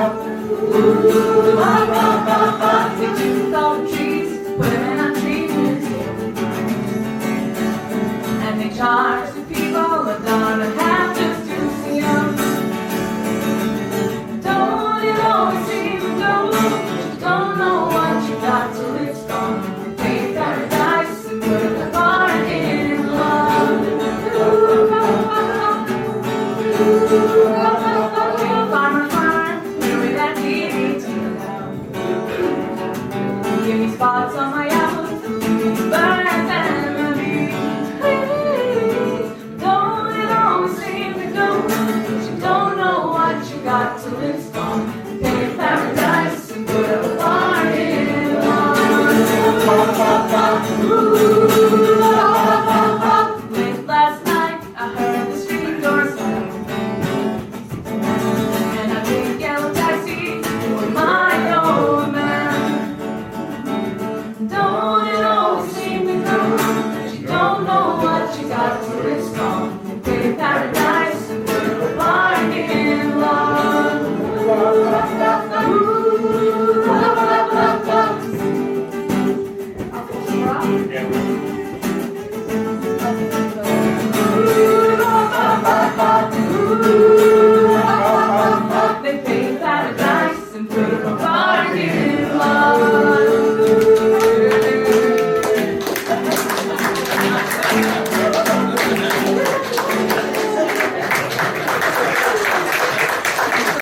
We took all the trees, put them in a tree museum, and they charged the people $1.50 just to see them. Don't it always seem to go? You don't know what you got till it's gone. Pay paradise and put the heart in love. Farmer, farmer, where would that lead to now? Give me spots on my apples, burn and memories. Don't it always seem to go? You don't know what you got till it's gone.